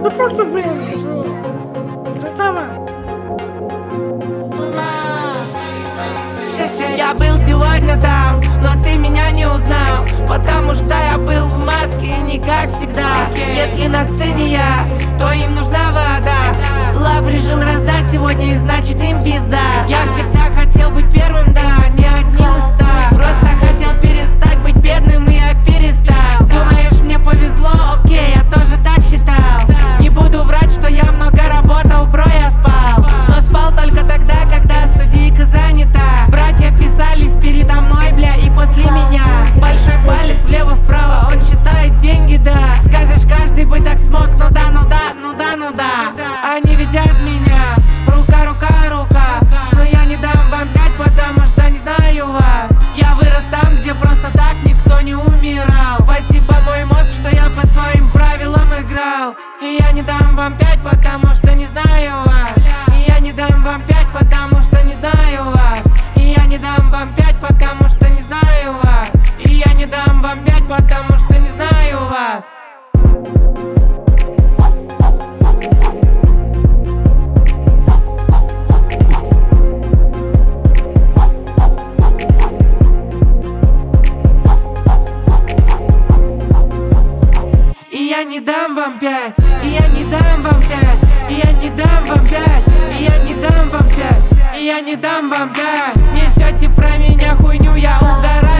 это просто, блин, красава. Я был сегодня там, но ты меня не узнал, потому что я был в маске, не как всегда. Если на сцене я, то им нужна вода. Лав решил раздать сегодня, и значит им пизда. Я всегда хотел быть первым, да, не одним из ста. Просто хотел перестать быть бедным, и я перестал. Думаешь, мне повезло? Окей, я тоже так считал. Не буду врать, что я много работал, бро, я спал. Но спал только тогда, когда студийка занята. Братья писались передо мной, бля, и после меня. Большой палец влево-вправо, он считает деньги, да. Скажешь, каждый бы так смог, ну да, ну да, ну да, ну да. Они видят меня, рука, рука, рука. Но я не дам вам 5, потому что не знаю вас. Я вырос там, где просто так никто не умирал. Спасибо, мой мозг, что я по своим правилам играл. И я не дам вам 5, потому что не знаю вас. И я не дам вам 5, потому что не знаю вас. И я не дам вам 5, потому что не знаю вас. И я не дам вам 5, потому что не знаю вас. И я не дам вам 5, и я не дам вам 5, и я не дам вам 5, и я не дам вам 5, и я не дам вам 5. Несете про меня хуйню, я угораю.